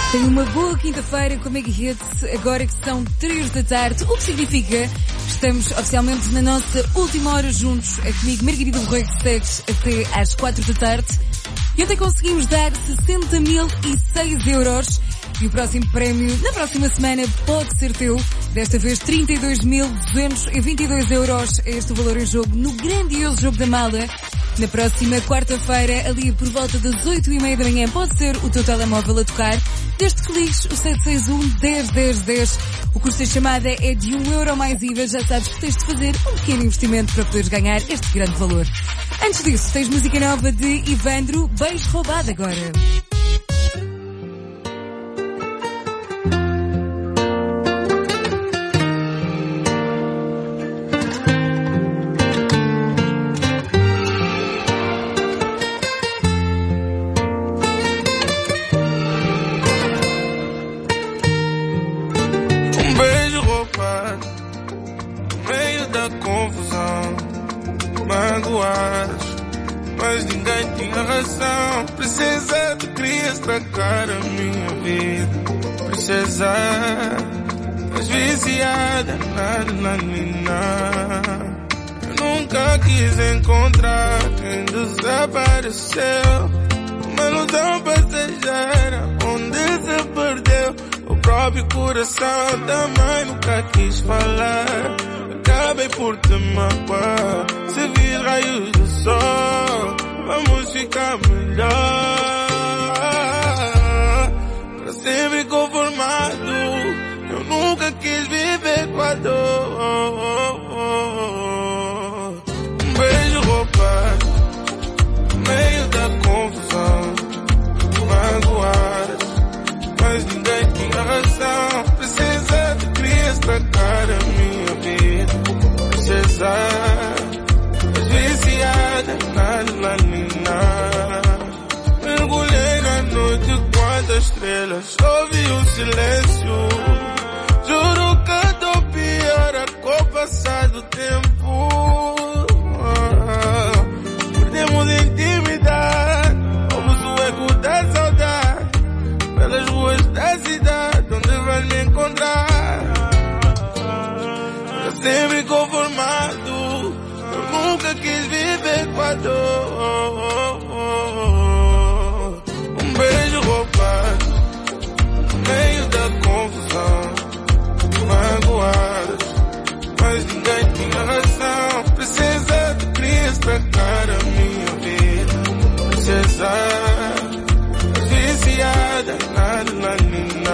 Tenho uma boa quinta-feira com Mega Hits, agora que são 3 da tarde, o que significa que estamos oficialmente na nossa última hora juntos. É comigo, Margarida Borrego, que segues até às 4 da tarde. E ontem conseguimos dar 60.006 euros. E o próximo prémio, na próxima semana, pode ser teu. Desta vez, 32.222 euros é este o valor em jogo no grandioso Jogo da Mala. Na próxima quarta-feira, ali por volta das 8h30 da manhã, pode ser o teu telemóvel a tocar. Desde que ligues o 761-10-10-10. O custo da chamada é de €1 mais IVA. Já sabes que tens de fazer um pequeno investimento para poderes ganhar este grande valor. Antes disso, tens música nova de Ivandro, Beijo Roubado agora. Mas ninguém tinha razão. Princesa, tu querias estragar a minha vida. Princesa, mas viciada na adrenalina. Eu nunca quis encontrar quem desapareceu. Uma ilusão passageira onde se perdeu. O próprio coração também nunca quis falar. Acabei por te magoar. Se vir raios do sol, vamos ficar melhor. Pra sempre conformado, eu nunca quis viver com a dor. Um beijo roubado, no meio da confusão. Magoadas, mas ninguém tinha razão. Princesa, tu querias estragar a minha vida. Princesa, viciada na adrenalina. Mergulhei na noite quantas estrelas. Ouvi o silêncio. Juro que estou pior com o passar do tempo. Perdemos intimidade. Ouves o eco da saudade. Pelas ruas da cidade onde vais me encontrar. Pra sempre conformado. Nunca quis viver com a dor. Um beijo roubado, no meio da confusão. Magoadas, mas ninguém tinha razão. Princesa, tu querias estragar a minha vida. Princesa, viciada na adrenalina.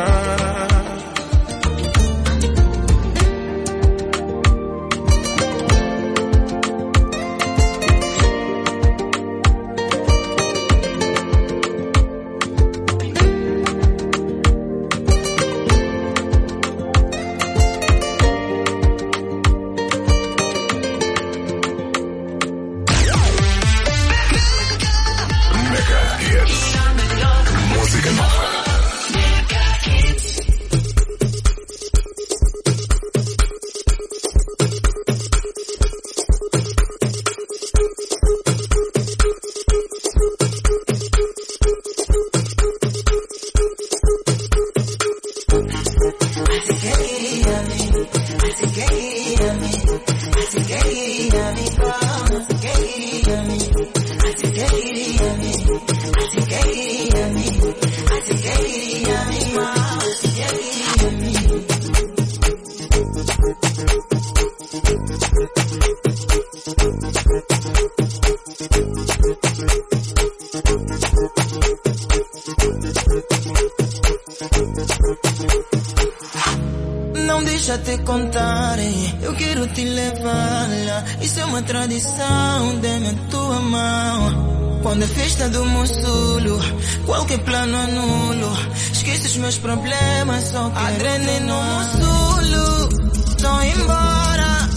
Não deixa te contar, eu quero te levar lá. Isso é uma tradição, dê-me a tua mão. Quando é festa do Mossulo, qualquer plano anulo. Esquece os meus problemas, só quero adrenalina no Mossulo. Tô embora,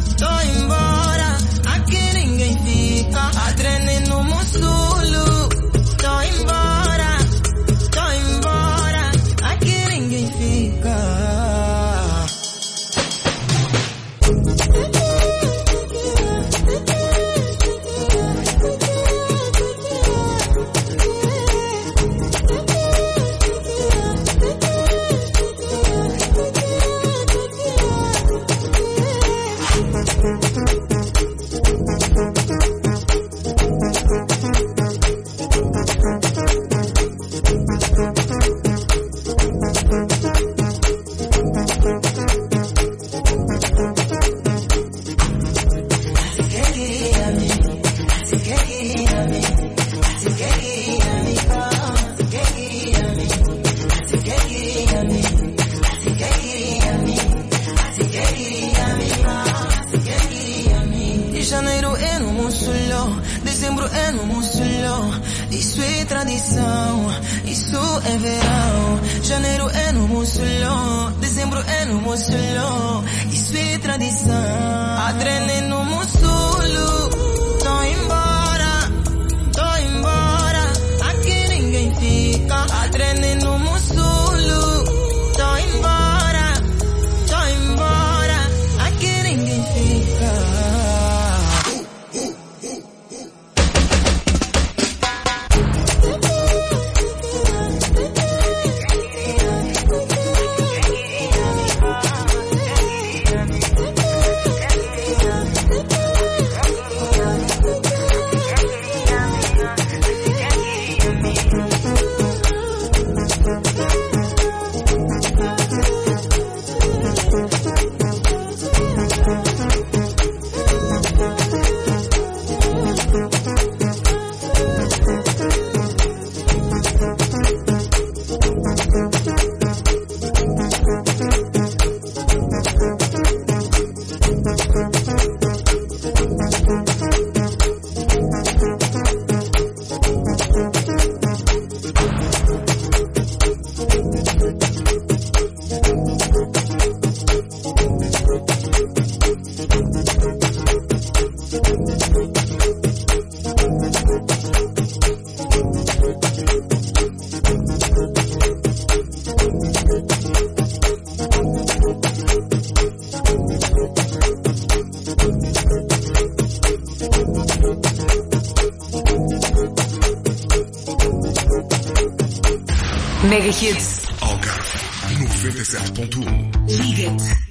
aqui ninguém fica. Adrenalina no Mossulo. Tô embora, aqui ninguém fica. é verão, janeiro é no Mussolão, dezembro é no Mussolão. Isso é tradição. A trene no Mussulo, tô embora, aqui ninguém fica. A trene no Mussulo, tô embora, aqui ninguém fica. Mega Hits. Algarve 97.1. Liga-te.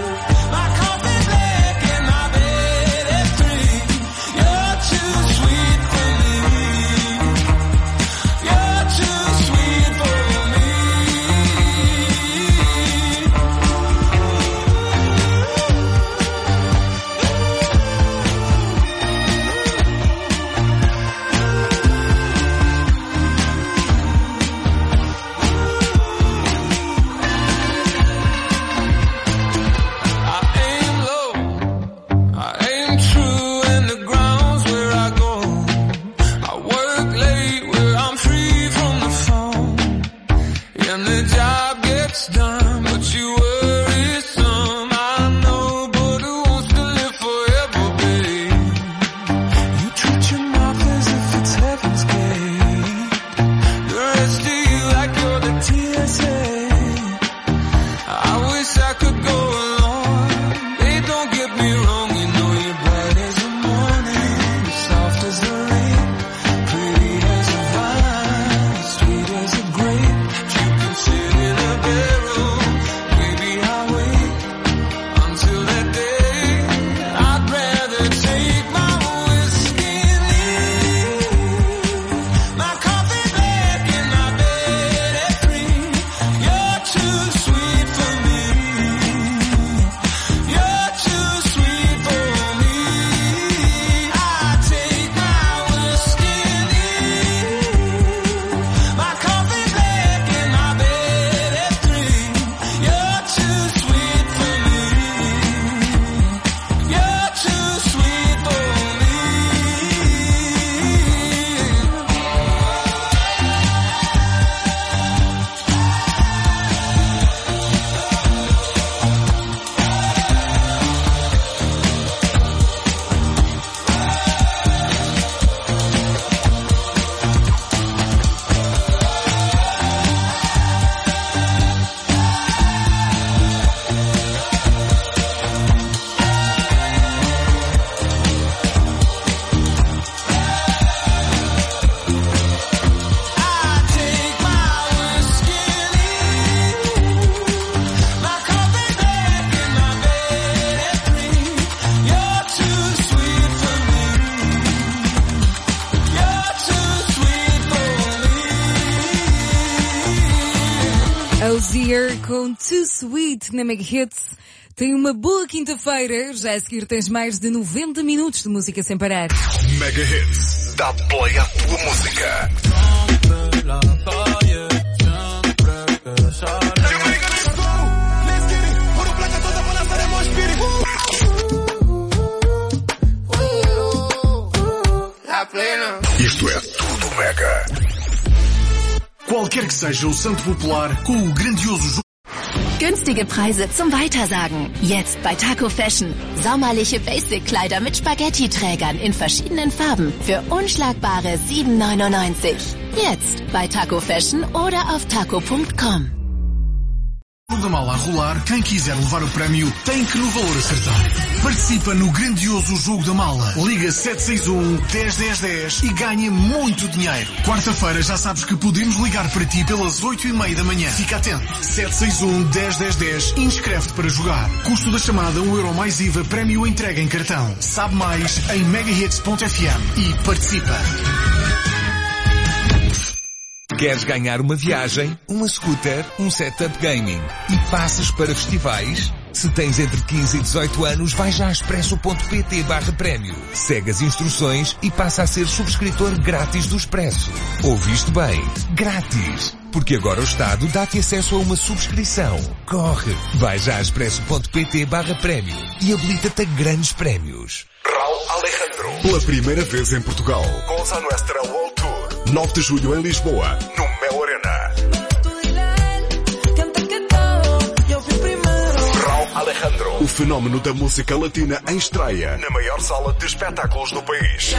Sweet Dozier com Too Sweet na Mega Hits. Tem uma boa quinta-feira. Já a seguir tens mais de 90 minutos de música sem parar. Mega Hits. Dá play à tua música. Isto é tudo Mega. Qualquer que seja o santo popular, com o grandioso jogo. Günstige Preise zum Weitersagen. Jetzt bei Taco Fashion. Sommerliche Basic-Kleider mit Spaghetti-Trägern in verschiedenen Farben für unschlagbare 7,99. Jetzt bei Taco Fashion oder auf taco.com. Da mala a rolar, quem quiser levar o prémio tem que no valor acertar. Participa no grandioso jogo da mala. Liga 761-101010 e ganha muito dinheiro. Quarta-feira já sabes que podemos ligar para ti pelas 8h30 da manhã. Fica atento. 761-101010 e inscreve-te para jogar. Custo da chamada €1 mais IVA, prémio entrega em cartão. Sabe mais em megahits.fm e participa. Queres ganhar uma viagem, uma scooter, um setup gaming e passas para festivais? Se tens entre 15 e 18 anos, vai já a expresso.pt/prémio. Segue as instruções e passa a ser subscritor grátis do Expresso. Ouviste bem? Grátis! Porque agora o Estado dá-te acesso a uma subscrição. Corre! Vai já a expresso.pt/prémio e habilita-te a grandes prémios. Raul Alejandro. Pela primeira vez em Portugal. Cosa Nuestra World Tour. 9 de julho em Lisboa, no Mel Arena. Raul Alejandro. O fenómeno da música latina em estreia na maior sala de espetáculos do país.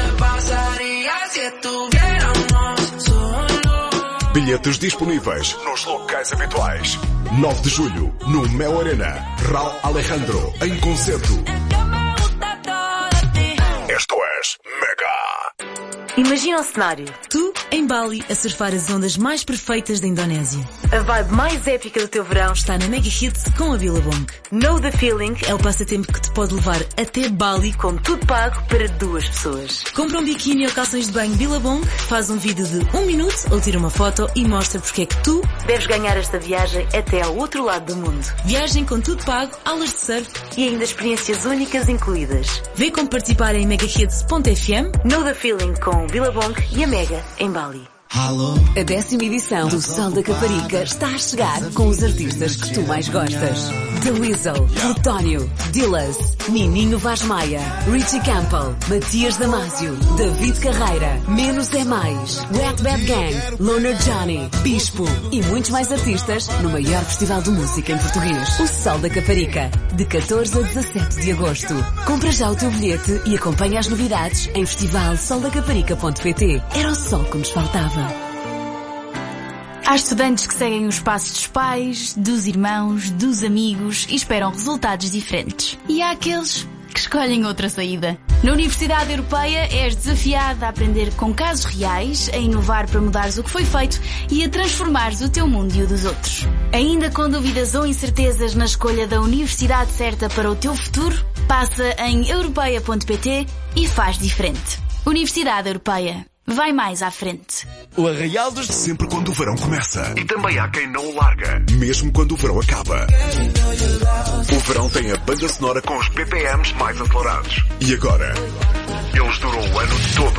Bilhetes disponíveis nos locais habituais. 9 de julho, no Mel Arena. Raul Alejandro, em concerto. Esto es Mega. Imagina o cenário. Tu, em Bali, a surfar as ondas mais perfeitas da Indonésia. A vibe mais épica do teu verão Está na Mega Hits com a Billabong. Know the Feeling É o passatempo que te pode levar até Bali. com tudo pago para 2 pessoas. Compra um biquíni ou calções de banho Billabong, faz um vídeo de 1 minuto ou tira uma foto e mostra porque é que tu Deves ganhar esta viagem até ao outro lado do mundo. viagem com tudo pago, aulas de surf. E ainda experiências únicas incluídas. Vê como participar em megahits.fm. Know the Feeling com o Billabong e a Mega em Bali. A 10ª edição do Sol da Caparica está a chegar com os artistas que tu mais gostas. The Weasel, Plutónio, Dillas, Nininho Vaz Maia, Richie Campbell, Matias Damasio, David Carreira, Menos é Mais, Wet Bad Gang, Loner Johnny, Bispo e muitos mais artistas no maior festival de música em português. O Sol da Caparica, de 14 a 17 de agosto. Compra já o teu bilhete e acompanha as novidades em festivalsoldacaparica.pt. Era o sol que nos faltava. Há estudantes que seguem os passos dos pais, dos irmãos, dos amigos e esperam resultados diferentes. E há aqueles que escolhem outra saída. Na Universidade Europeia és desafiado a aprender com casos reais, a inovar para mudares o que foi feito e a transformares o teu mundo e o dos outros. Ainda com dúvidas ou incertezas na escolha da universidade certa para o teu futuro? Passa em europeia.pt e faz diferente. Universidade Europeia. Vai mais à frente. O Arraial dos... Sempre quando o verão começa. E também há quem não o larga. Mesmo quando o verão acaba. O verão tem a banda sonora com os BPMs mais acelerados. E agora? Eles duram o ano todo.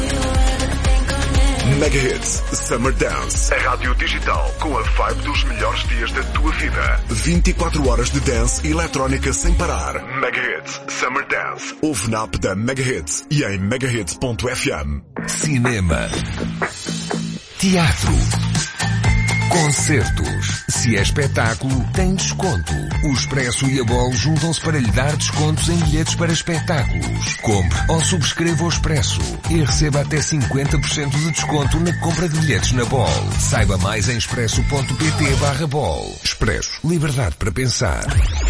Mega Hits Summer Dance. A rádio digital com a vibe dos melhores dias da tua vida. 24 horas de dance e eletrónica sem parar. Mega Hits Summer Dance. Ouve na app da Mega Hits e em megahits.fm. Cinema. Teatro. Concertos. Se é espetáculo, tem desconto. O Expresso e a Bol juntam-se para lhe dar descontos em bilhetes para espetáculos. Compre ou subscreva o Expresso e receba até 50% de desconto na compra de bilhetes na Bol. Saiba mais em expresso.pt/Bol. Expresso. Liberdade para pensar.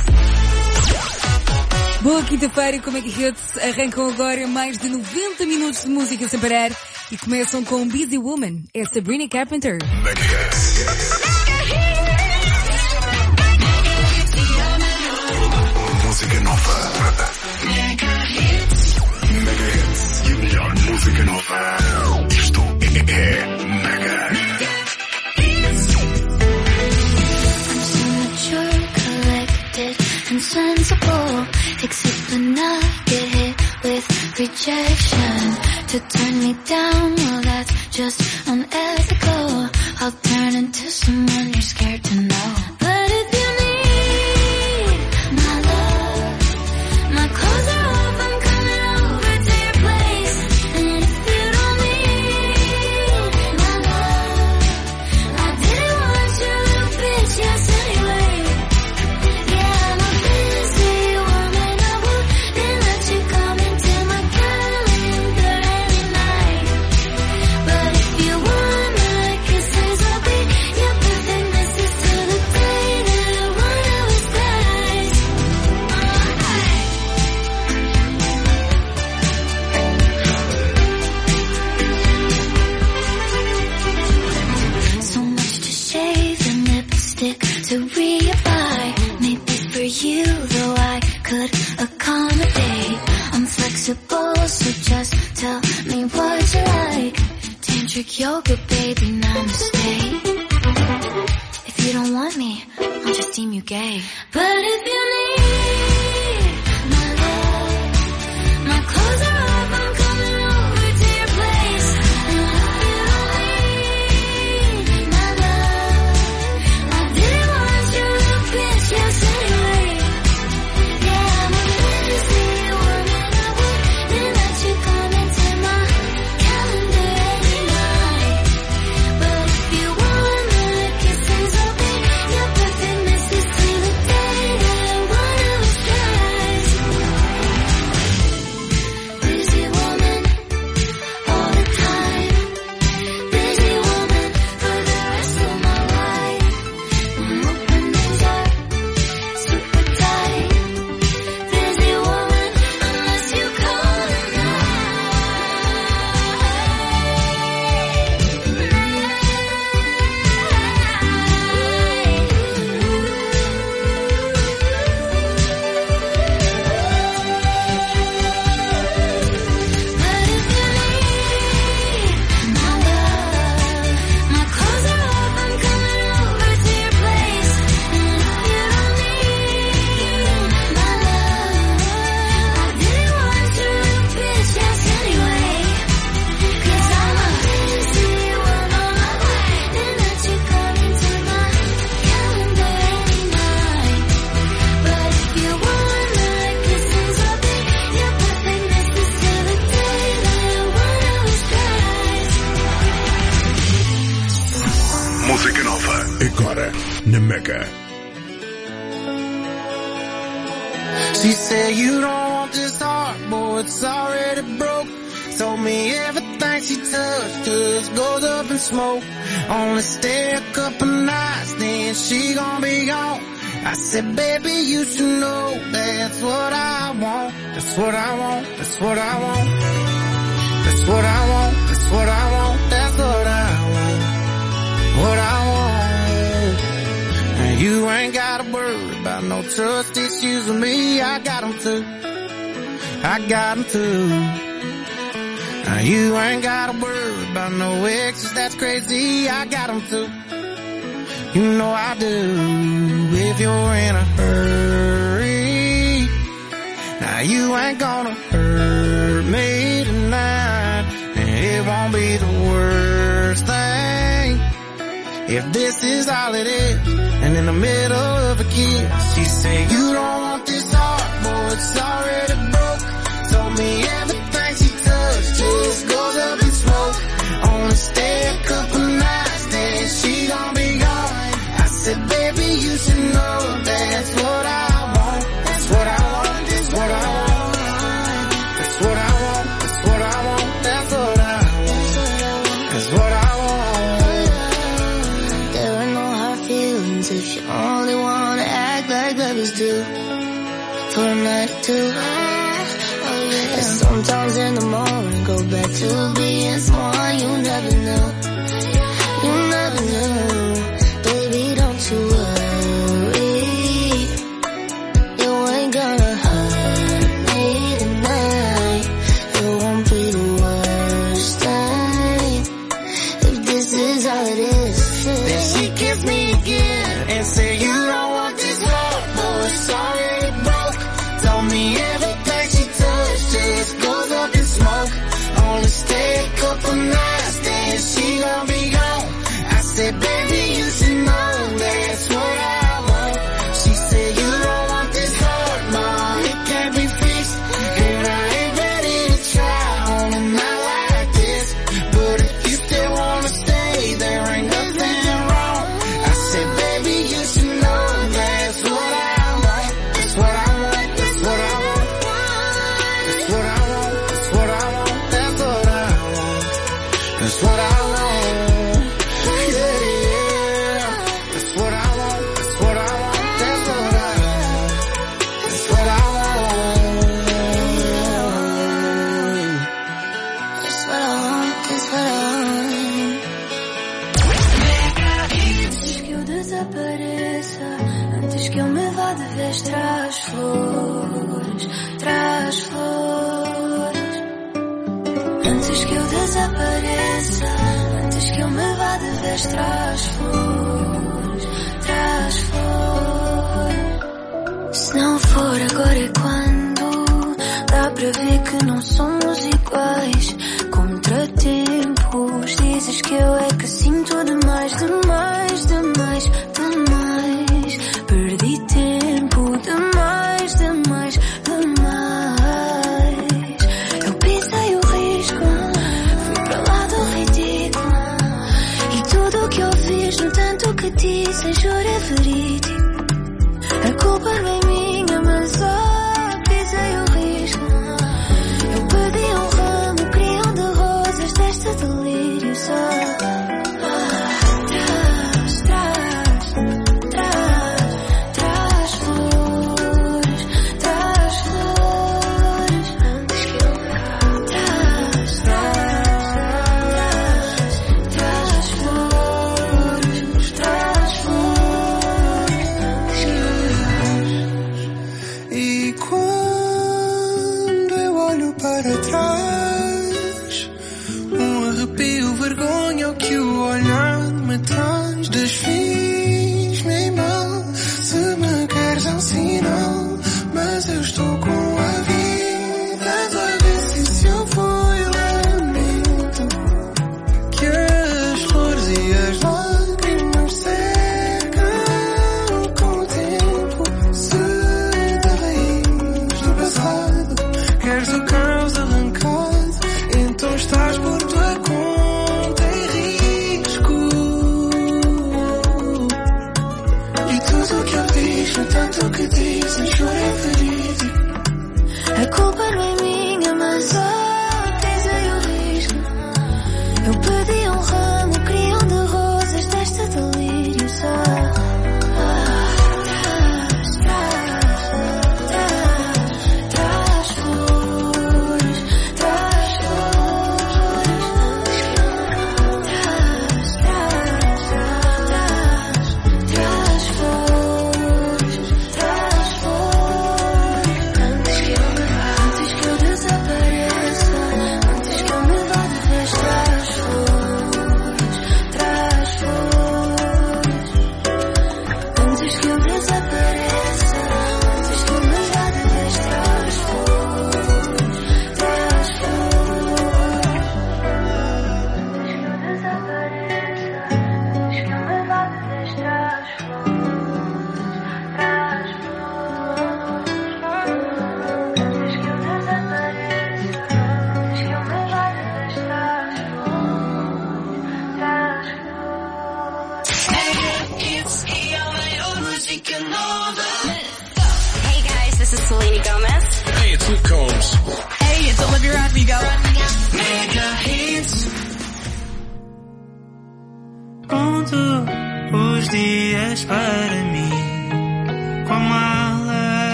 Boa quinta-feira com Mega Hits. Arrancam agora mais de 90 minutos de música sem parar e começam com Busy Woman. É Sabrina Carpenter. Mega Hits. Música nova. Mega Hits. Mega Hits. E a melhor música nova. Isto é Mega. unusable, except when I get hit with rejection. To turn me down, well that's just unethical. I'll turn into someone you're scared to know. But if you need my love, my clothes are off, I'm coming over to your place. And if you don't need my love, I didn't want your little bitch, yes anyway. Yeah, I'm a busy woman, I wouldn't let you come into my calendar any night. But if you want my kisses, I'll be your perfect missus till the day that one of us dies. So much to shave and lipstick to reapply. Maybe for you, though I could accommodate. I'm flexible, so just tell me what you like. Tantric yoga, baby, namaste. If you don't want me, I'll just deem you gay. But if you need my love, my clothes are off, I'm coming over to your place. And if you don't need my love, I didn't want your little bitch, yes anyway. Yeah, I'm a busy woman, I wouldn't let you come into my calendar any night. But if you want my kisses, I'll be your perfect missus till the day that one of us dies. Busy woman, all the time. Busy woman for the rest of my life. My openings are super tight. Busy woman, unless you call But if you need my love, my clothes are off, I'm coming over to your place. And if you don't need my love, I didn't want your little bitch, yes anyway. 'Cause I'm a busy woman, I wouldn't let you come into my calendar any night. But if you want my kisses, I'll be your perfect missus till the day that one of us dies. Música nova, agora na Mega. She said you don't want this heart, boy, it's already broke. Told me everything she touched just goes up in smoke. Only stay a couple nights, then she gon' be gone. I said, baby, you should know that's what I want. That's what I want, that's what I want. That's what I want, that's what I want. That's what I want. What I want. And you ain't gotta worry about no trust issues with me. I got 'em too. I got 'em too. Now you ain't gotta worry about no exes, that's crazy. I got 'em too. You know I do. If you're in a hurry, now you ain't gonna hurt me tonight. And it won't be the worst thing if this is all it is. And in the middle of a kiss, she said, you don't want this heart, boy, it's already broke. Told me everything she touched just goes up in smoke. Only stay a couple nights, then she gon' be gone. I said, baby, you should know that's what I want. That's what I want, that's what I want. That's what I want, that's what I want. That's what I want. That's what I want. There are no hard feelings if you only wanna act like lovers do. For a night or two. And sometimes in the morning go back to being someone you never knew. You never knew. Baby, don't you worry. You ain't gonna hurt me tonight. It won't be the worst thing if this is all it is. Then she kissed me again and said, you don't want this heart, boy, it's already broke. That's what I want. Yeah, yeah. That's what I want. That's what I want. That's what I want. That's what I want. That's what I want. That's what I want. Antes que eu desapareça, antes que eu me vá de vez, traz flores, traz flores. Antes que eu desapareça, antes que eu me vá de vez, traz flores, traz flores. Se não for agora é quando dá para ver que não somos iguais. Contratempos, dizes que eu é que sinto demais, demais, demais, demais. Perdi tempo, demais, demais, demais. Eu pisei o risco, fui para lá do ridículo. E tudo o que eu fiz, no tanto que disse, juro é verídico. A culpa não é minha, mas pisei o risco. Eu pedi um ramo, queria um de rosas deste delírio só.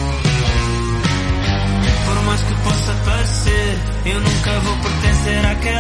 Eu nunca vou pertencer àquela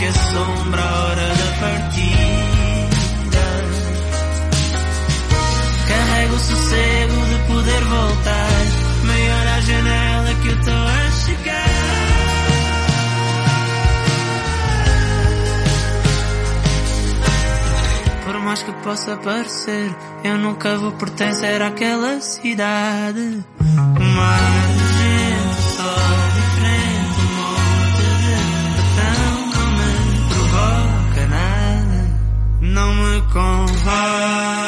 que assombra a hora da partida. Carrego o sossego de poder voltar. Maior à janela que eu estou a chegar. Por mais que possa parecer, eu nunca vou pertencer àquela cidade. O mar de gente, o sol diferente, um monte de betão não me provoca nada, não me convém.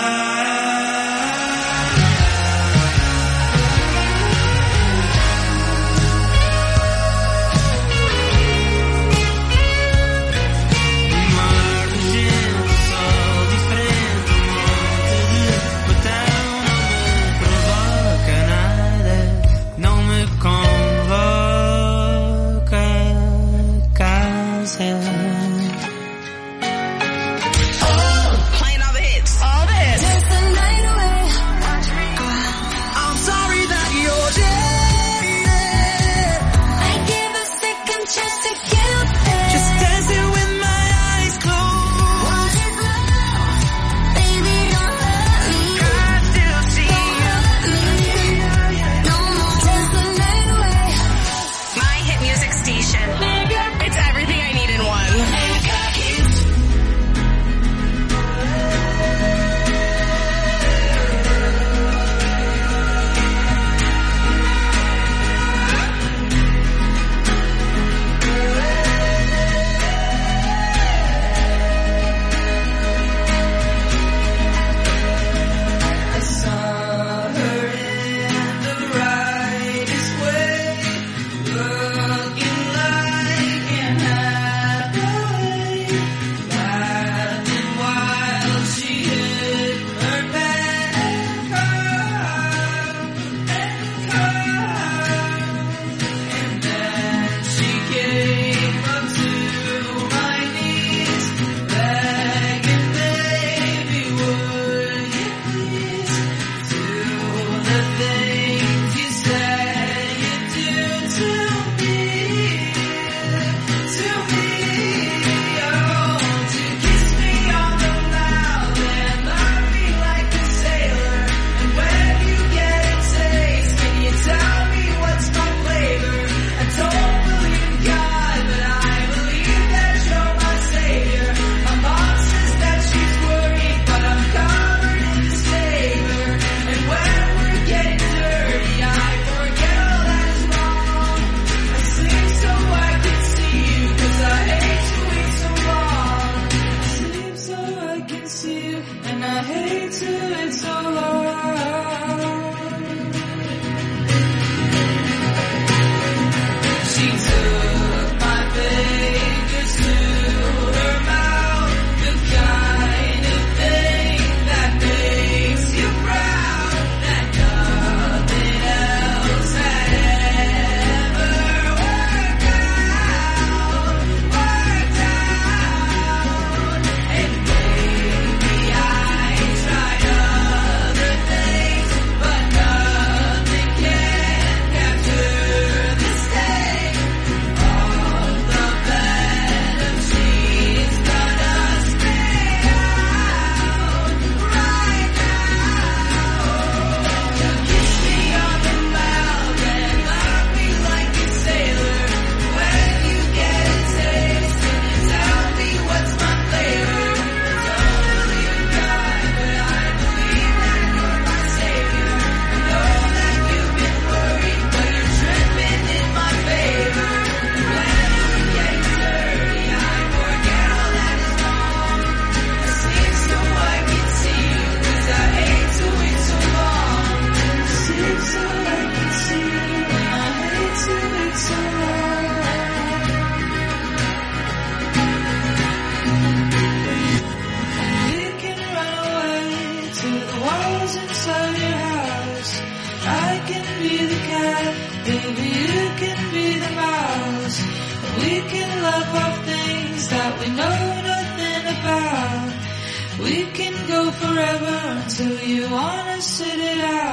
We can go forever until you wanna sit it out.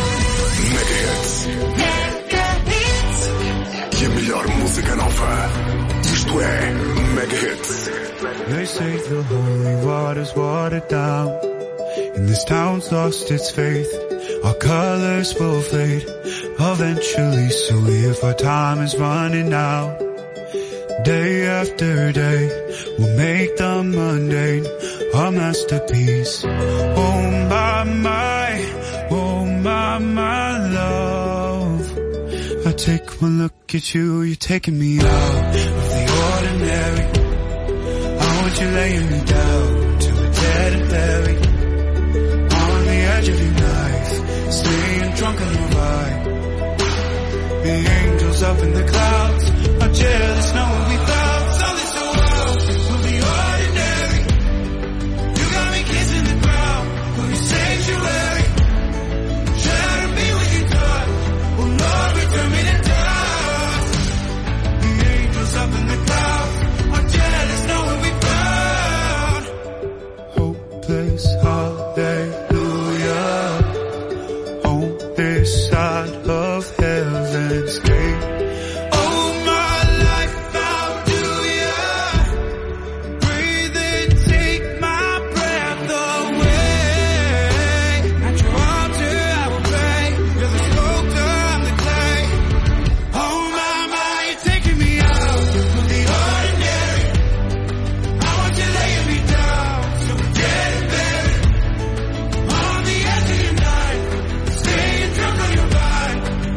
Mega Hits. E a melhor música nova. Isto é Mega Hits. They say the holy water's watered down, and this town's lost its faith. Our colors will fade eventually, so if our time is running out, day after day, we'll make the mundane a masterpiece. Oh my love. I take one look at you, you're taking me out of the ordinary. I want you laying me down to a dead and buried. On the edge of your knife, staying drunk on your ride. The angels up in the clouds are jealous, know what we thought. Something so wild from the ordinary. You got me kissing the ground from your sanctuary. Shatter me with your touch. Oh Lord, return me to dust. The angels up in the clouds are jealous, know what we found. Hopeless hallelujah. On this side of heaven's gate. Oh my life, how do ya? Breathe and take my breath away. At your altar I will pray. You're the sculptor, I'm the clay. Oh my, you're taking me out of the ordinary. I want you laying me down so we're dead and buried. On the edge of your night, staying drunk on your ride.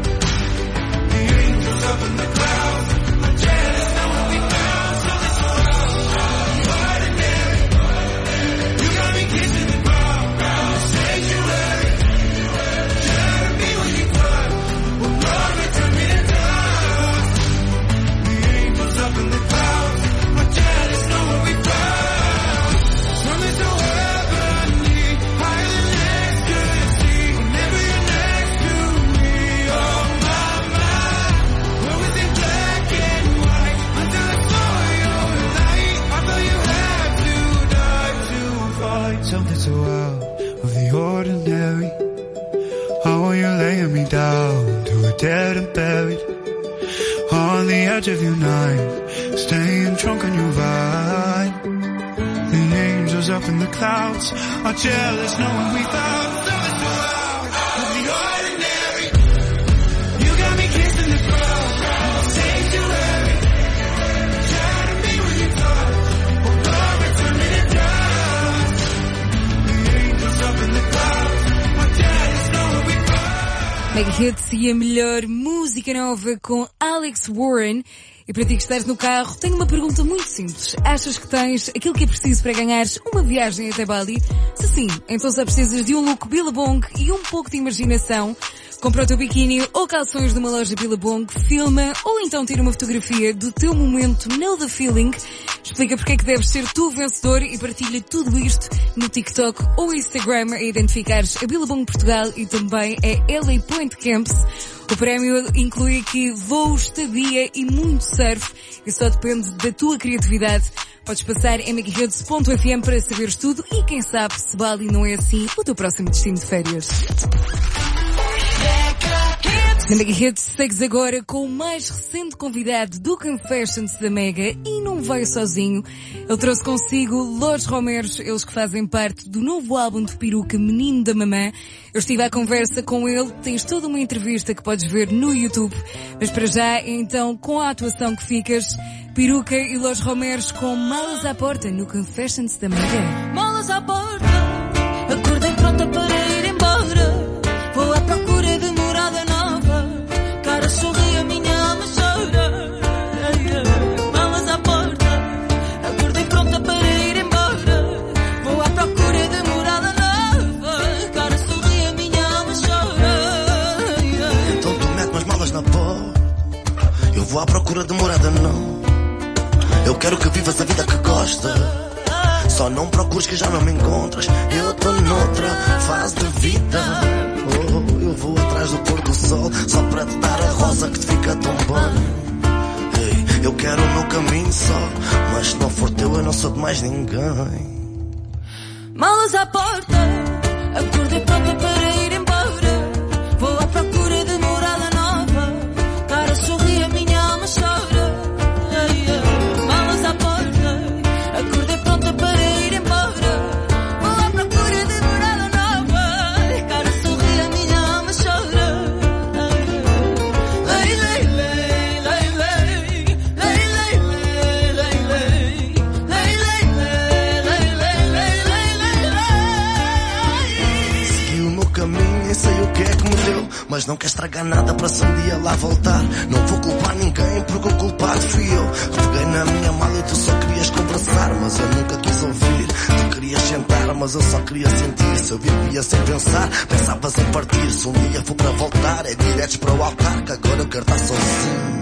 The angels up in the clouds are jealous, know what we found. Something so wild, the ordinary. You got me kissing the ground, the sanctuary. Shatter me with your touch. Oh Lord, return me to dust. The angels up in the clouds are jealous, know what we found. Something so heavenly, higher than ecstasy. Whenever you're next to me, oh my, we're within black and white. Until I saw your light, I thought you had to die to fight. Something so out of the ordinary. How are you laying me down to a dead and buried? On the edge of your night, staying drunk on your ride. The angels up in the clouds are jealous, knowing we found something so out of the ordinary. You got me kissing the ground, sanctuary. Shatter me with your touch. Oh Lord, return me to dust. The angels up in the clouds are jealous, knowing we found. Mega Hits e a melhor música nova com Alex Warren. E para ti que estás no carro, tenho uma pergunta muito simples. Achas que tens aquilo que é preciso para ganhares uma viagem até Bali? Se sim, então só precisas de um look Billabong e um pouco de imaginação. Compra o teu biquíni ou calções de uma loja Billabong, filma ou então tira uma fotografia do teu momento Know the Feeling. Explica porque é que deves ser tu o vencedor e partilha tudo isto no TikTok ou Instagram a identificares a Billabong Portugal e também a LA Point Camps. O prémio inclui aqui voos, estadia e muito surf e só depende da tua criatividade. Podes passar em megahits.fm para saberes tudo e quem sabe se Bali não é assim o teu próximo destino de férias. Na Mega Hits segues agora com o mais recente convidado do Confessions da Mega e não veio sozinho. Ele trouxe consigo Los Romeros, eles que fazem parte do novo álbum de Peruca, Menino da Mamã. Eu estive à conversa com ele, tens toda uma entrevista que podes ver no YouTube. Mas para já, então, com a atuação que ficas, Peruca e Los Romeros com Malas à Porta no Confessions da Mega. Malas à porta, acordei pronta para ir embora. Vou à procura de morada nova. Cara sorri, a minha alma chora. Malas à porta, acordei pronta para ir embora. Vou à procura de morada nova. Cara sorri, a minha alma chora. Então tu mete umas malas na porta. Eu vou à procura de morada não. Eu quero que vivas a vida que gosta. Só não procures que já não me encontras. Eu tô noutra fase de vida. Oh, eu vou atrás do pôr do sol só para te dar a rosa que te fica tão bem. Hey, eu quero o meu caminho só, mas se não for teu eu não sou de mais ninguém. Malas à porta, acordei pronta para ir embora. Vou à procura de morada nova. Cara sorri, a minha alma chora. mas não quer estragar nada para se um dia lá voltar. Não vou culpar ninguém porque o culpado fui eu. Peguei na minha mala e tu só querias conversar, mas eu nunca quis ouvir. Tu querias sentar, mas eu só queria sentir. Se eu vivia sem pensar, pensavas em partir. Se um dia for para voltar, é diretos para o altar, que agora eu quero estar sozinho.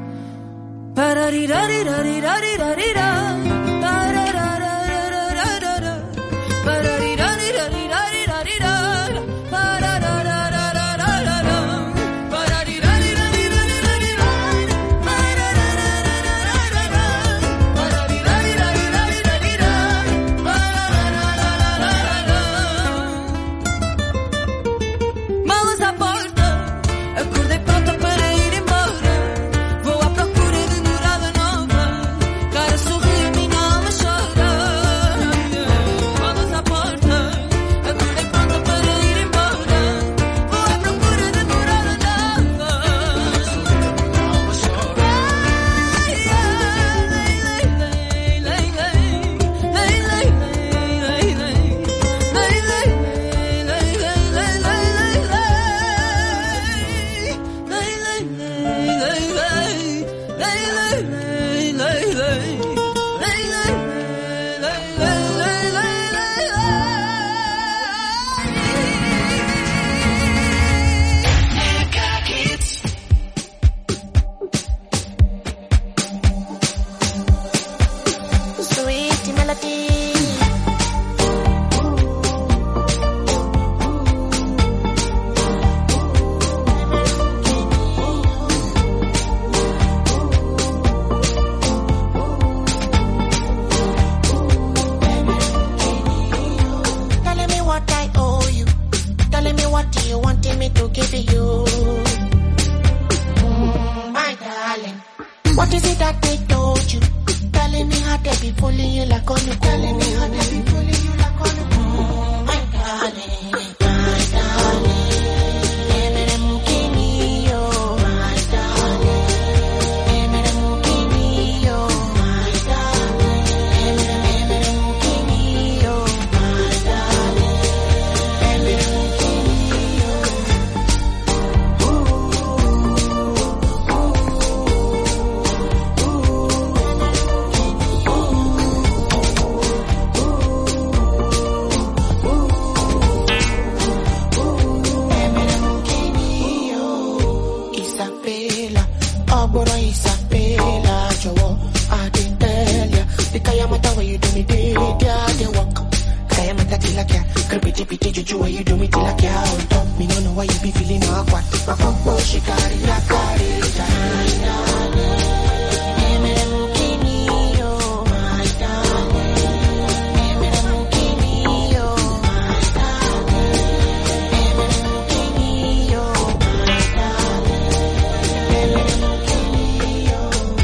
Malas à porta, acordei pronta para ir embora. Vou à procura de morada nova. Cara sorri, a minha alma chora. Malas à porta, acordei pronta para ir embora. Vou à procura de morada nova. Sweet melody. Telling me what I owe you. Telling me what you wanted me to give you. My darling, what is it that they told you? Telling me how they be fooling you like on you. Telling me how they be fooling you like on you. My darling, my darling. Emere mukini yo, my darling. Emere mukini yo, my darling. Emere mukini yo, my darling. Emere mukini yo. Isabella, Oboro Isabella, Jowo, I didn't tell ya. The Kayamata where you do me day, they walk. Kayamata tilakya, creepy pity juju where you do me tilakya. On top, me no know why you be feeling awkward. My papa, she carry la carry. Emere mukini yo, my darling. Emere mukini yo, my darling. Emere mukini yo, my darling. Emere mukini yo.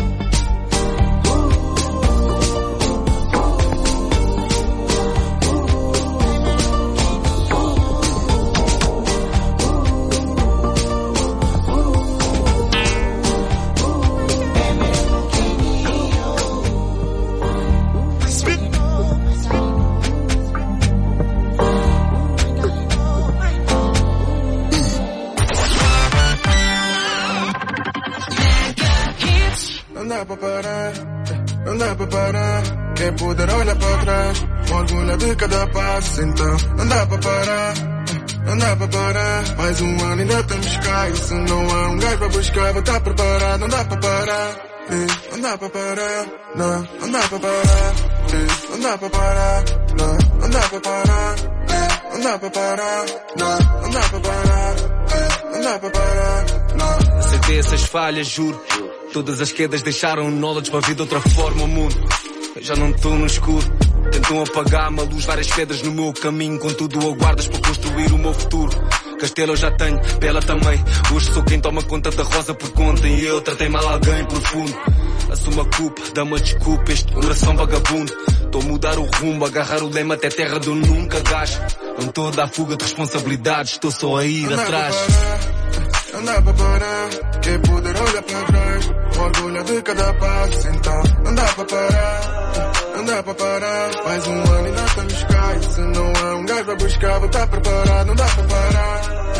Não dá pra parar, não dá pra parar. Quem puder olha pra trás, orgulho de cada passo. Então não dá pra parar, não dá pra parar. Mais um ano ainda temos cá. E se não há um gajo pra buscar, vou estar preparado. Não dá pra parar, não dá pra parar. Não dá pra parar, não dá pra parar. Não dá pra parar, não dá pra parar. Não dá pra parar, não dá pra parar. Acertei essas falhas, juro. Todas as quedas deixaram um knowledge para vir de outra forma o mundo. Eu já não estou no escuro. Tentam apagar-me a luz, várias pedras no meu caminho. Contudo aguardas para construir o meu futuro. Castelo eu já tenho, bela também. Hoje sou quem toma conta da rosa porque ontem eu tratei mal alguém profundo. Assumo a culpa, dá-me a desculpa, este coração vagabundo. Estou a mudar o rumo, agarrar o lema até terra de eu nunca gasto. Não estou a dar fuga de responsabilidades, estou só a ir atrás. Não dá pra parar, quem puder olha pra trás. Orgulho de cada passo, então não dá pra parar, não dá pra parar. Mais um ano e nós estamos cá. E se não há um gajo pra buscar, vou estar preparado. Não dá pra parar, não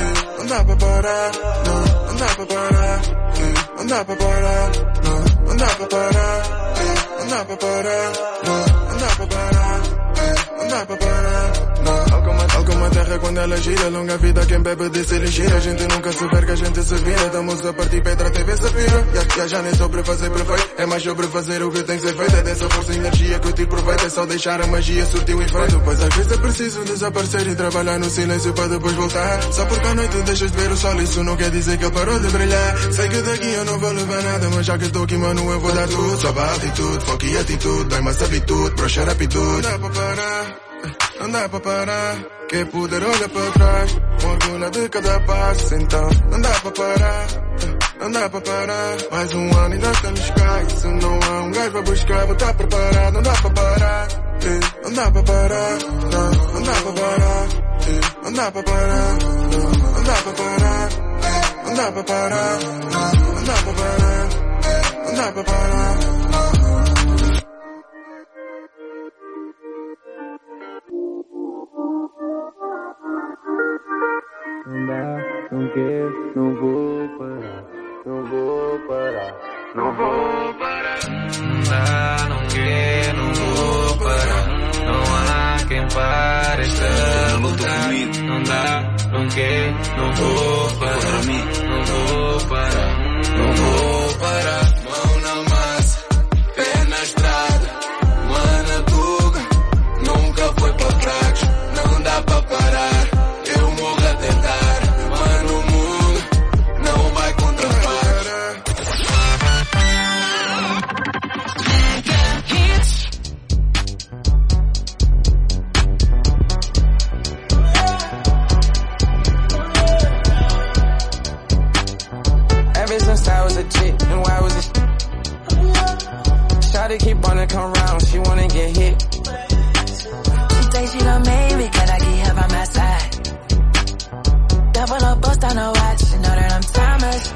dá pra parar, não dá pra parar, não dá pra parar, não dá pra parar, não dá pra parar, não dá pra parar, não dá pra parar, não. Alguma terra quando ela gira, longa vida quem bebe desse ele gira. A gente nunca se perde, a gente se vira. Estamos a partir Petra TV se vira. E já nem sobre fazer perfeito, é mais sobre fazer o que tem que ser feito. É dessa força e energia que eu tiro proveito, é só deixar a magia surtir o efeito. Pois às vezes é preciso desaparecer e trabalhar no silêncio para depois voltar. Só porque à noite deixas de ver o sol, isso não quer dizer que ele parou de brilhar. Sei que daqui eu não vou levar nada, mas já que estou aqui mano eu vou dar tudo. Só para altitude, foco e atitude, dá mais habitude, brocha rapitude. Não dá para parar, não dá para parar, que poder olha para trás, orgulho de cada passo. Então não dá para parar, não dá para parar, mais um ano ainda está nos cais. Se não há um gajo para buscar, vou estar preparado. Não dá para parar, não dá para parar, não dá para parar, não dá para parar, não dá para parar, não dá para parar, não dá para parar, não dá para parar. Não dá, não quero, não vou parar, não vou parar, não vou parar. Não dá, não quero, não vou parar, não há quem pare esta luta. Não dá, não quero, não vou parar, não vou parar, não vou parar. Mão na massa, pé na estrada, mano na tuga, nunca foi para trás. Não dá para parar, eu morro a tentar. Mano, o mundo não vai contra paz. Ever since I was a chick, and why was it? Shawty keep wanna come round, she wanna get hit. She say she done made me, can I get her by my side? Double up, bust on her watch, you know that I'm timeless.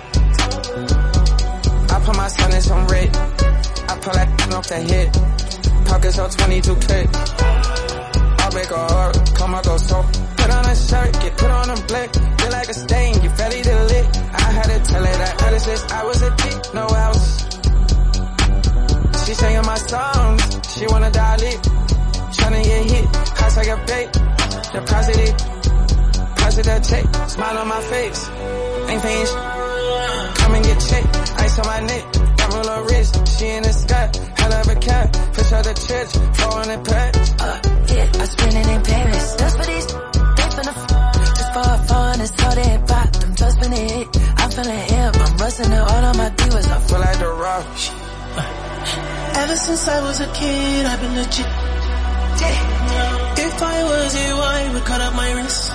I put my son in some red, I pull that off the head. Pockets on 22 click. I'll make her hard, come out go so. Put on a shirt, get put on a blick. Feel like a stain, you ready to lick. I had to tell her that ever since I was a kid, no else. She singing my songs, she wanna die lit. Tryna get hit, cost like a bait. Deposit that check, smile on my face. Ain't paying come and get checked. Ice on my neck, double her wrist. She in the sky, hell of a cat. Fish out the church, 400 packs. Yeah, I spend it in Paris. Just for these, they finna just for fun, it's all they pop. Them just finna hit, I'm feeling hip. I'm busting it all on my divas. I feel like the rock. Ever since I was a kid, I've been legit. If I was you, I would cut up my wrist.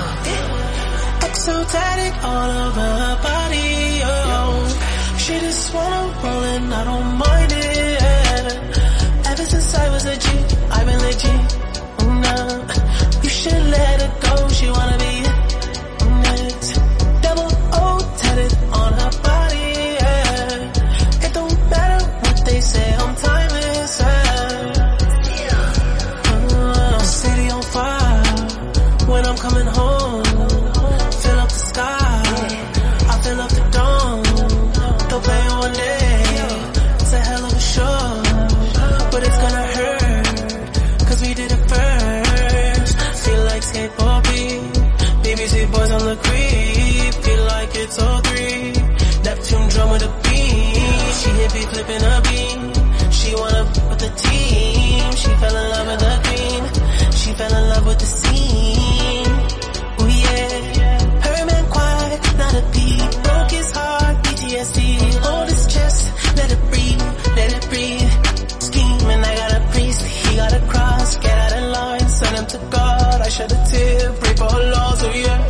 Exotic all over her body, oh. She just wanna roll and I don't mind it. Ever since I was a G, I've been legit. No, you should let her go, she wanna be next. Double O tatted on her body, yeah. It don't matter what they say, I'm timeless, city on fire, when I'm coming home, fill up the sky, I fill up the dome, don't play one day, it's a hell of a show, but it's gonna hurt, cause we did it first, feel like skateboard beat, BBC boys on the creep, feel like it's all three, Neptune drum with a beat, she hit me flipping a beat, she wanna with the team, she fell in love with the green, she fell in love with the scene, oh yeah, her man quiet, not a beat, broke his heart, PTSD, hold his chest, let it breathe, scheming, I got a priest, he got a cross, get out of line, send him to God, I shed a tear, pray for her laws, oh yeah,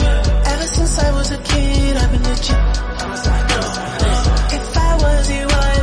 ever since I was a kid, I've been legit, if I was you,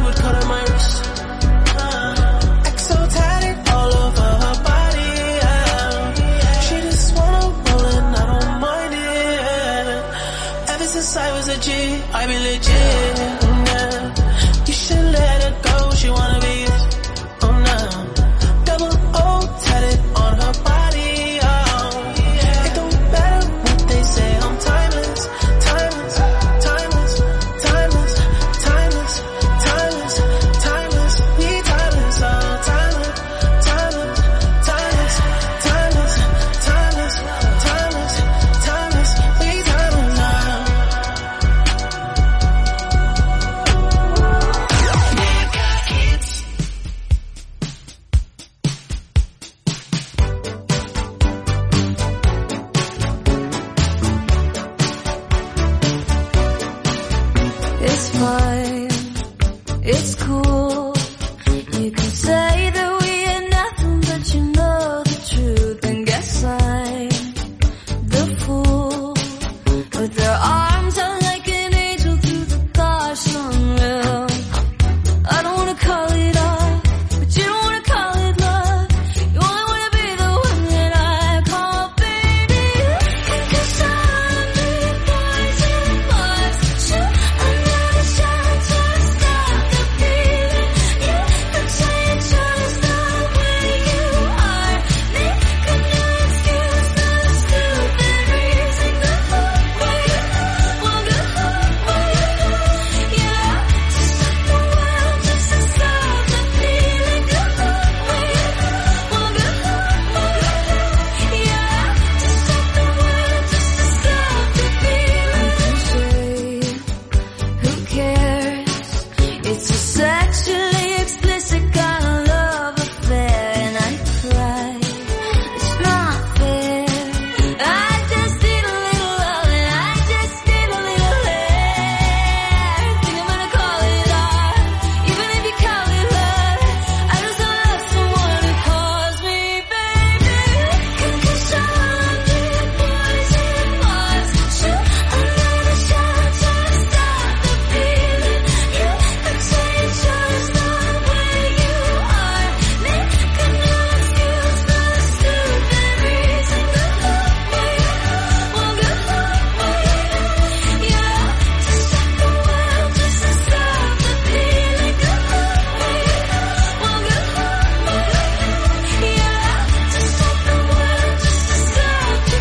it's cool. You can say that we ain't nothing, but you know the truth. And guess I'm the fool. With their arms out like an angel through the gosh unreal. I don't wanna call it art, but you don't wanna call it love. You only wanna be the one that I call baby. Cause I'm the boys and boys. Shoot another shot to stop the feeling. You could say it's just the way you are. Make a new excuse, not a stupid reason. Go home for you, well go home for you. Yeah, to stop the world, just to stop the feeling. Go home for you, well go home for you. Yeah, to stop the world, just to stop the feeling. Who cares? It's a sexually explicit kind of love affair, and I cry. It's not fair. I just need a little love, and I just need a little air. Think I'm gonna call it art, even if you call it love. I just love someone who calls me baby. Cause I'm the boys and boys. Shoot another shot to stop the feeling. You could say it's just the way you are. Make a new excuse, not a stupid reason. Go home for you, well go home for you. Yeah, to stop the world, just to stop the feeling. Go home for you, well go home for you. Yeah, to stop the world, just to stop the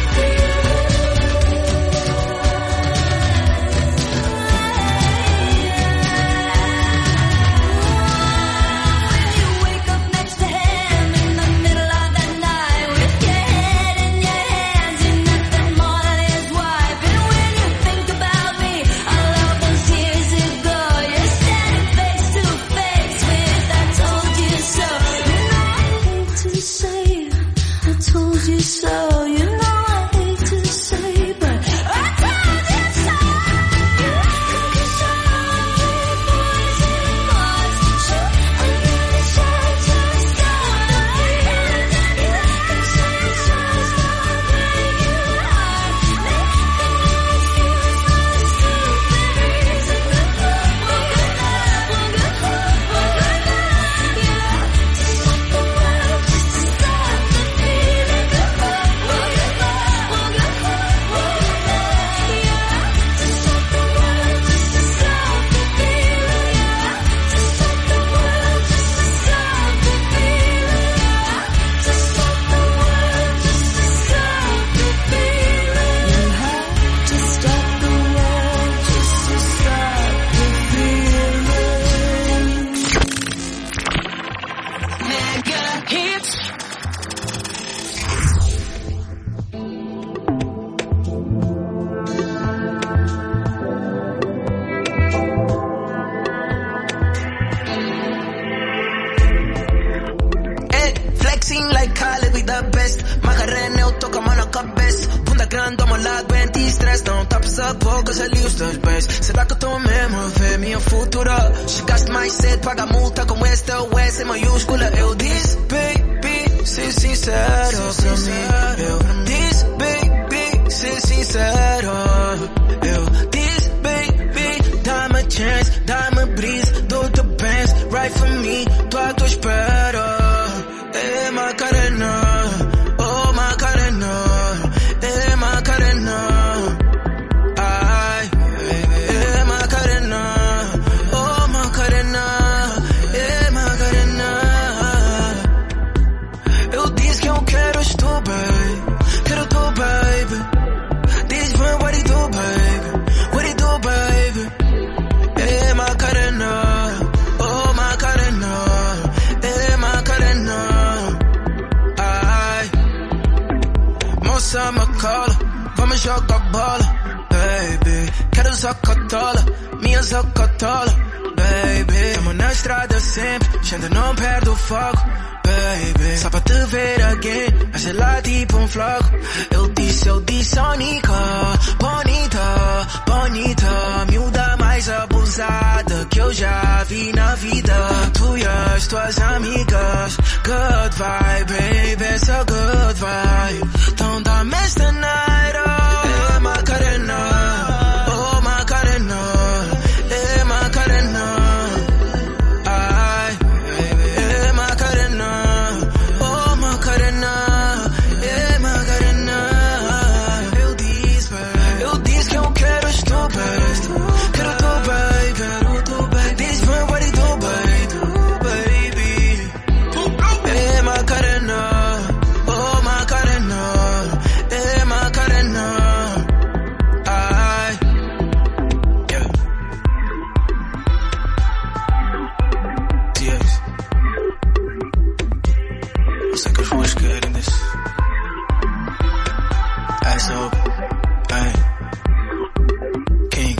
feeling. You wake up next to him in the middle of the night with your head in your hands, you're nothing more than his wife. And when you think about me, all of those years ago, you're standing face to face with I told you so. You know I hate to say I told you so. You know I hate to say, but I told you so. Cause I'm the boys and boys. Shoot another shot to stop the feeling. You could say it's just the way you are. Make a new excuse, not a stupid reason. Go home for you, well go home for you. Yeah, to stop the world, just to stop the feeling. Go home for you, well go home for you. Yeah, to stop the world, just to stop the feeling. Yeah, to stop the world, just to stop the feeling. Yeah, to stop the world, just to stop the feeling. You have to stop the world, just to stop the feeling. Mega hits. Flexing like Khaled, we the best. Macarena, eu toco a mão na cabeça. Bunda grande, toma lado, anti-stress. Não tapas a boca, já li os teus pés. Será que eu tô mesmo a ver minha futura? Chegaste mais cedo, paga a multa com este ou S em maiúscula. Eu disse, baby, ser sincero pra mim. Eu disse, baby, ser sincero. Eu disse, baby, dá-me a chance, dá-me a brisa. Dou-te bens, right for me, tô à tua espera. Macarena, oh Macarena, Macarena, ay, Macarena, oh Macarena, Macarena. Eu disse que eu quero tu, baby, quero tu, baby. Diz-me what he do, baby, what he do, baby. Macarena, oh Macarena, Macarena. Moça me cola, vamos jogar bola, baby. Quero zacotola, minha zacotola, baby. Tamo na estrada sempre, gente não perde o foco, baby. Só pra te ver again, achei lá tipo um floco. Eu disse, Sonica, bonita, bonita. Miúda mais mais abusada que eu já vi na vida. Tu e as tuas amigas. Good vibe, baby, so good vibe. Então dá-me esta night, oh, Macarena. Oh, Macarena. Eh, Macarena. Ai, eh, Macarena. Oh, Macarena. Eh, Macarena. Eu disse que eu quero as tu, baby. Quero tu, baby. Diz bem, what you do, baby. Eh, Macarena. Oh, Macarena. Eh, Macarena. Ai, yeah. Yes. Eu sei que as ruas querem this. Eyes up, ay. King.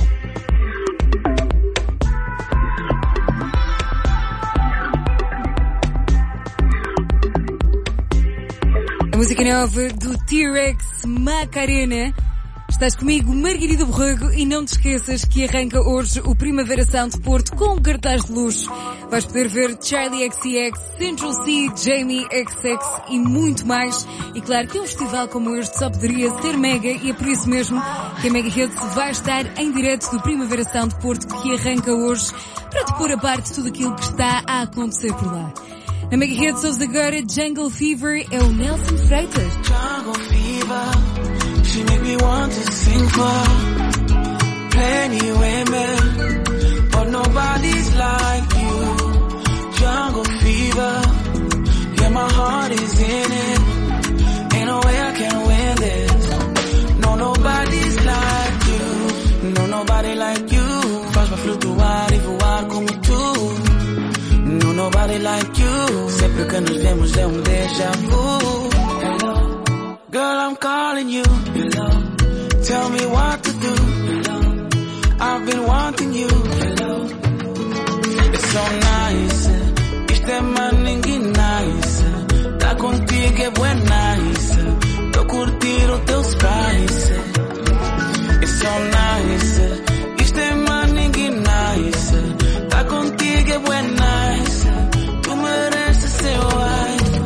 A música nova do T-Rex, Macarena. Estás comigo, Margarida Borrego, e não te esqueças que arranca hoje o Primavera Sound Porto com um cartaz de luxo. Vais poder ver Charlie XCX, Central C, Jamie XX e muito mais. E claro que um festival como este só poderia ser mega, e é por isso mesmo que a Mega Hits vai estar em direto do Primavera Sound Porto, que arranca hoje, para te pôr a par de tudo aquilo que está a acontecer por lá. Na Mega Hits ouves agora Jungle Fever, é o Nelson Freitas. Jungle fever, she make me want to sing for plenty women, but nobody's like you. Jungle fever, yeah, my heart is in it. Ain't no way I can win this. No, nobody's like you. No, nobody like you. Faz-me flutuar e voar como tu. No, nobody like you. Sempre que nos vemos é um déjà vu. Hello, girl, I'm calling you. Hello, tell me what to do. Hello, I've been wanting you. Hello, it's so nice. Isto é maningue nice. Tá contigo é bué nice. Tô curtir o teu spice. It's so nice. Isto é maningue nice. Tá contigo é bué nice. Tu mereces ser wife.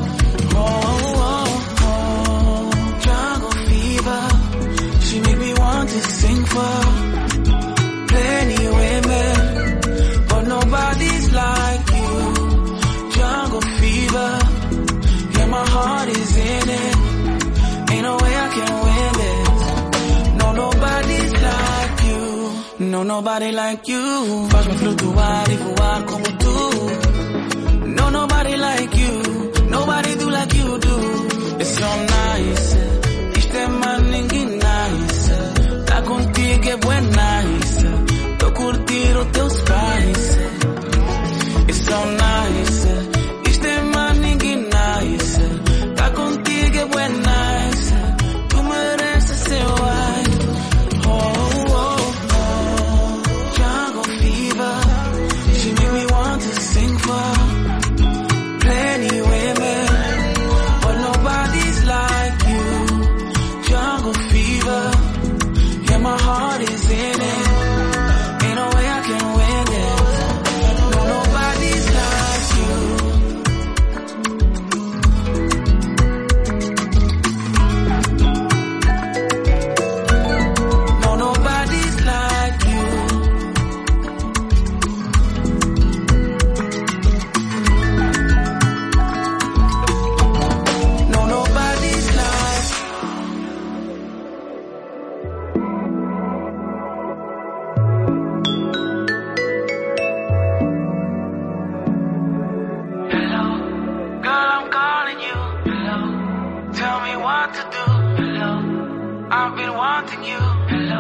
Jungle fever, she make me want to sing for plenty women, but nobody's like you. Jungle fever, yeah, my heart is in it. Ain't no way I can win this. No, nobody's like you. No, nobody like you. Faz-me flutuar e voar como tu. No, nobody like you. Nobody do like you do. It's so nice. Isto é maningue nice. Tá contigo é bué nice. Tô curtir o teu spice. It's so nice. Isto é maningue nice. Tá contigo é bué nice. Tu mereces ser wife. Jungle fever, she make me want to sing for plenty women, but nobody's like you. Jungle fever, yeah, my heart is in it. Ain't no way I can win it. No, nobody's like you. No, nobody's like you. No, nobody's like. Hello, girl, I'm calling you. Hello, tell me what to do. Hello, I've been wanting you. Hello.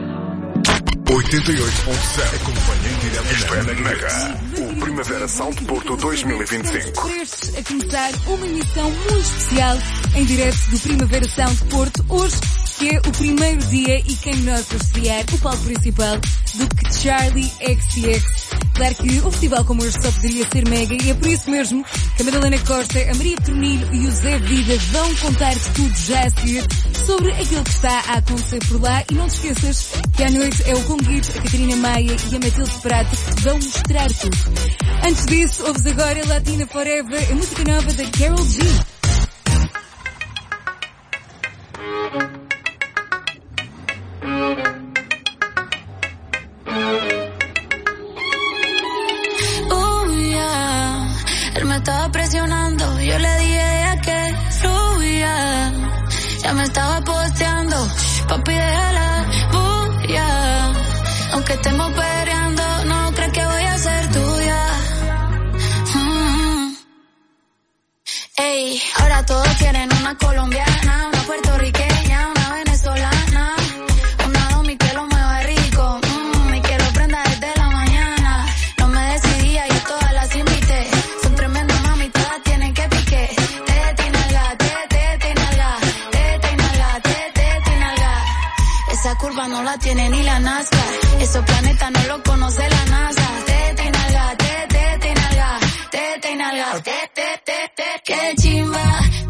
88.7. Acompanha em direto. Isto é Mega. O Primavera Sound Porto 2025. Prestes a começar uma emissão muito especial em direto do Primavera Sound Porto. Hoje, que é o primeiro dia, e quem melhor para estrear o palco principal do que Charlie XCX. pensar que um festival como este só poderia ser mega e é por isso mesmo que a Madalena Costa, a Maria Tornilho e o Zé Vida vão contar-te tudo já a seguir sobre aquilo que está a acontecer por lá. E não te esqueças que à noite é o Conguito, a Catarina Maia e a Matilde Prata que te vão mostrar tudo. Antes disso, ouves agora Latina Forever, a música nova da Karol G. Él me estaba presionando, yo le dije a que fluya. Ya me estaba posteando, papi déjala bulla. Aunque estemos peleando, no crees que voy a ser tuya. Ey, ahora todos quieren una colombiana, una puertorriqueña, una venezolana, una domi que lo mueva rico, y que lo prenda desde la mañana. No me decidía y todas las invité. Son tremendas mami, todas tienen que pique. Tete y nalga, tete y nalga, tete y nalga, tete y nalga. Esa curva no la tiene ni la NASCAR, esos planetas no lo conoce la NASA. Tete y nalga, tete y nalga, tete y nalga, tete, tete. Qué chimba,